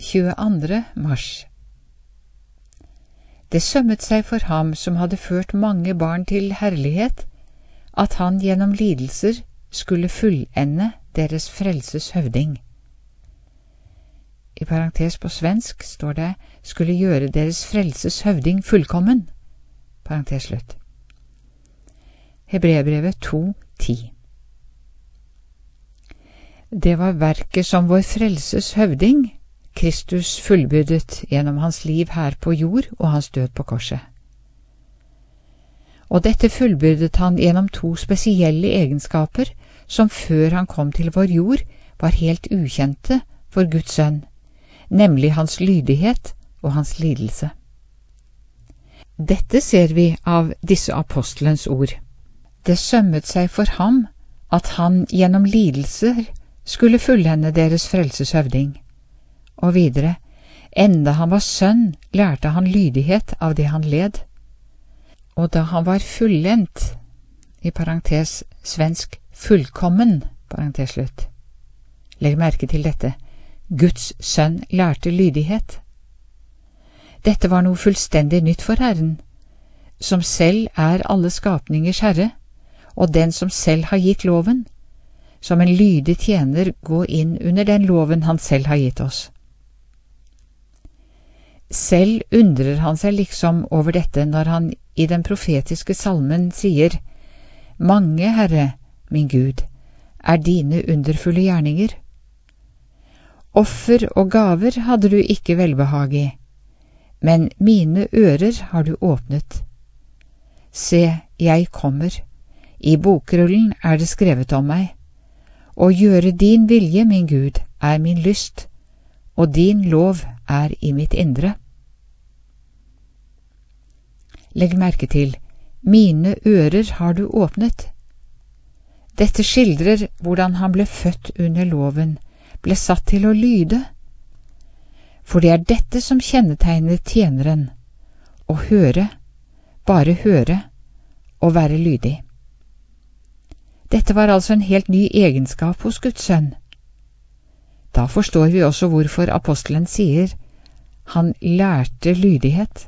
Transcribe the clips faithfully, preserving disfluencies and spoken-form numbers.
tjueandre mars. Det sømmet seg for ham som hadde ført mange barn til herlighet, at han gjennom lidelser skulle fullende deres frelses høvding. I parentes på svensk står det skulle gjøre deres frelses høvding fullkommen. Parentes slutt. Hebreerbrevet to ti. Det var verket som vår frelses høvding, Kristus fullbyrdet gjennom hans liv her på jord og hans død på korset. Og dette fullbyrdet han gjennom to spesielle egenskaper som før han kom til vår jord var helt ukjente for Guds sønn, nemlig hans lydighet og hans lidelse. Dette ser vi av disse apostelens ord. Det sømmet seg for ham at han gjennom lidelser skulle fullende deres frelses høvding. Og videre, enda han var sønn, lærte han lydighet av det han led. Og da han var fullendt, i parentes svensk fullkommen, parentes slutt. Legg merke til dette. Guds sønn lærte lydighet. Dette var noe fullstendig nytt for Herren, som selv er alle skapningers herre, og den som selv har gitt loven, som en lydig tjener gå inn under den loven han selv har gitt oss. Selv undrer han seg liksom over dette når han i den profetiske salmen sier, «Mange, Herre, min Gud, er dine underfulle gjerninger. Offer og gaver hadde du ikke velbehag i, men mine ører har du åpnet. Se, jeg kommer, i bokrullen er det skrevet om meg. Å gjøre din vilje, min Gud, er min lyst, og din lov er i mitt indre. Legg merke til, mine ører har du åpnet. Dette skildrer hvordan han ble født under loven, ble satt til å lyde. For det er dette som kjennetegner tjeneren, å høre, bare høre, og være lydig. Dette var altså en helt ny egenskap hos Guds sønn. Da forstår vi også hvorfor apostelen sier, han lærte lydighet.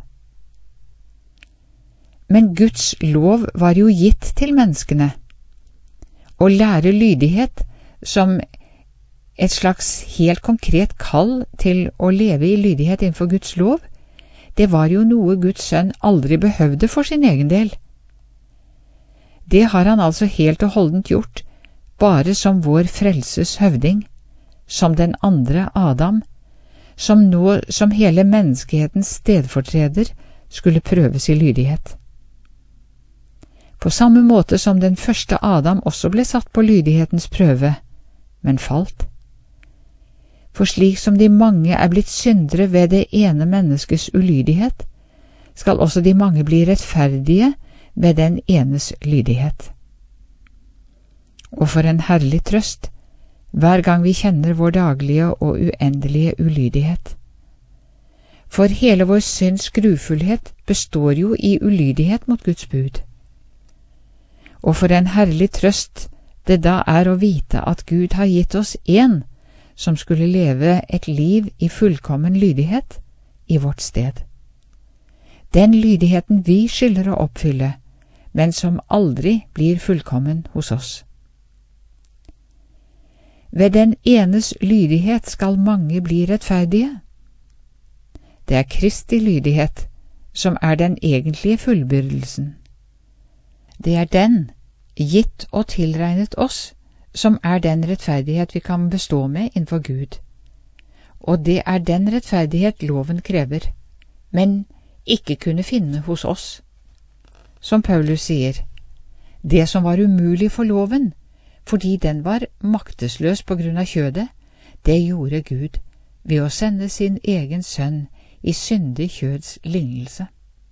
Men Guds lov var jo gitt til menneskene. Å lære lydighet som et slags helt konkret kall til å leve i lydighet innenfor Guds lov, det var jo noe Guds sønn aldri behøvde for sin egen del. Det har han altså helt og holdent gjort, bare som vår frelses høvding, som den andre Adam, som nå som hele menneskehetens stedfortreder skulle prøves i lydighet. På samme måte som den første Adam også ble satt på lydighetens prøve, men falt. For slik som de mange er blitt syndere ved det ene menneskes ulydighet, skal også de mange bli rettferdige ved den enes lydighet. Og for en herlig trøst, hver gang vi kjenner vår daglige og uendelige ulydighet. For hele vår synds grufullhet består jo i ulydighet mot Guds bud. Og for en herlig trøst det da er å vite at Gud har gitt oss en som skulle leve et liv i fullkommen lydighet i vårt sted. Den lydigheten vi skylder å oppfylle, men som aldri blir fullkommen hos oss. Ved den enes lydighet skal mange bli rettferdige. Det er Kristi lydighet som er den egentlige fullbyrdelsen. Det er den, gitt og tilregnet oss, som er den rettferdighet vi kan bestå med innenfor Gud. Og det er den rettferdighet loven krever, men ikke kunne finne hos oss. Som Paulus sier, det som var umulig for loven, fordi den var maktesløs på grunn av kjødet, det gjorde Gud ved å sende sin egen sønn i syndig kjøds lignelse.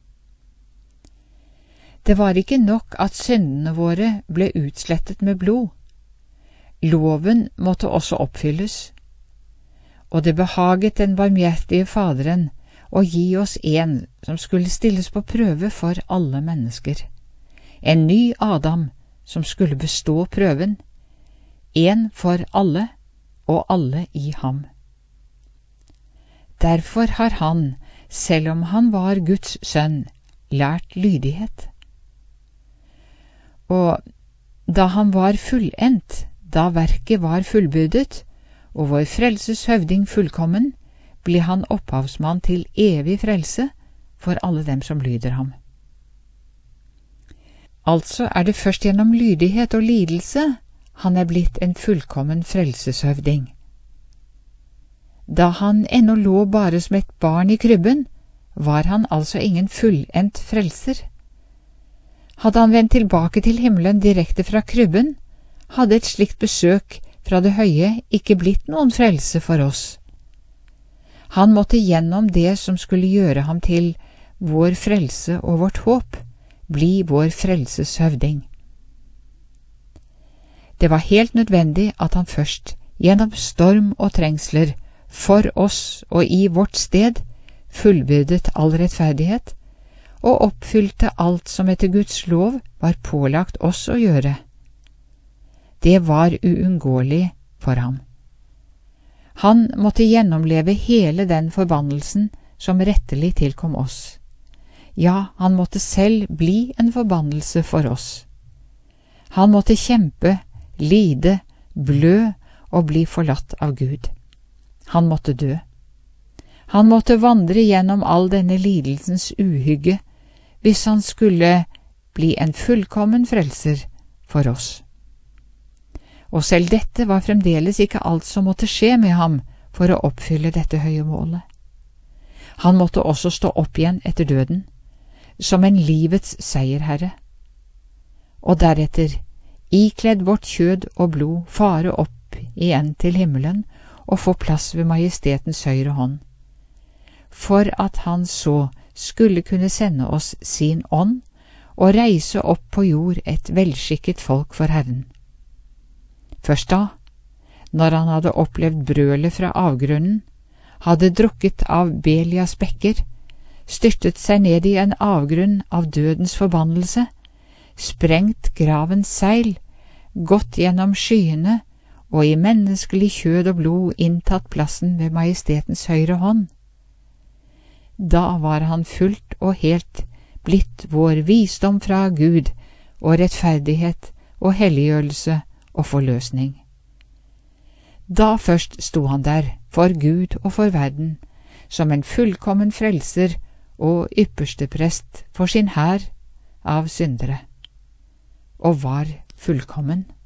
Det var ikke nok at syndene våre ble utslettet med blod. Loven måtte også oppfylles, og det behaget den barmhjertige Faderen å gi oss en som skulle stilles på prøve for alle mennesker. En ny Adam som skulle bestå prøven, en for alle og alle i ham. Derfor har han, selv om han var Guds sønn, lært lydighet. Og da han var fullendt, da verket var fullbyrdet, og vår frelses høvding fullkommen, ble han opphavsmann til evig frelse for alle dem som lyder ham. Altså er det først gjennom lydighet og lidelse han er blitt en fullkommen frelseshøvding. Da han ennå lå bare som et barn i krybben, var han altså ingen fullendt frelser. Hadde han vendt tilbake til himmelen direkte fra krybben, hadde et slikt besøk fra det høye ikke blitt noen frelse for oss. Han måtte gjennom det som skulle gjøre ham til vår frelse og vårt håp, bli vår frelseshøvding. Det var helt nødvendig at han først, gjennom storm og trengsler, for oss og i vårt sted, fullbyrdet all rettferdighet, og oppfylte alt som etter Guds lov var pålagt oss å gjøre. Det var uunngåelig for ham. Han måtte gjennomleve hele den forbannelsen som rettelig tilkom oss. Ja, han måtte selv bli en forbannelse for oss. Han måtte kjempe, lide, blø og bli forlatt av Gud. Han måtte dø. Han måtte vandre gjennom all denne lidelsens uhygge hvis han skulle bli en fullkommen frelser for oss. Og selv dette var fremdeles ikke alt som måtte skje med ham for å oppfylle dette høye målet. Han måtte også stå opp igjen etter døden, som en livets seierherre, og deretter, ikledd vårt kjød og blod, fare opp igjen til himmelen og få plass ved majestetens høyre hånd, for at han så skulle kunne sende oss sin ånd og reise opp på jord et velskikket folk for Herren. Først da, når han hadde opplevd brølet fra avgrunnen, hadde drukket av Belias bekker, styrtet seg ned i en avgrunn av dødens forbannelse, sprengt gravens seil, gått gjennom skyene og i menneskelig kjød og blod inntatt plassen ved majestetens høyre hånd. Da var han fullt og helt blitt vår visdom fra Gud og rettferdighet og helliggjørelse og forløsning. Da først sto han der, for Gud og for verden, som en fullkommen frelser og ypperste prest for sin hær av syndere, og var fullkommen.